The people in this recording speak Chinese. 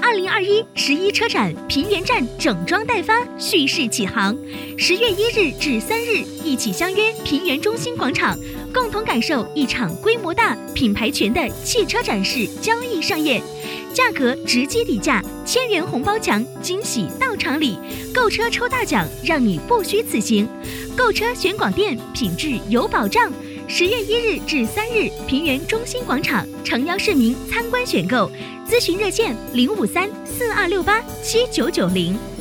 202111车展平原站整装待发，蓄势起航。10月1日至3日，一起相约平原中心广场，共同感受一场规模大、品牌全的汽车展示交易盛宴。价格直击底价，1000元红包墙，惊喜到场里，购车抽大奖，让你不虚此行。购车选广电，品质有保障。10月1日至3日，平原中心广场，诚邀市民参观选购。咨询热线：053-4268-7990。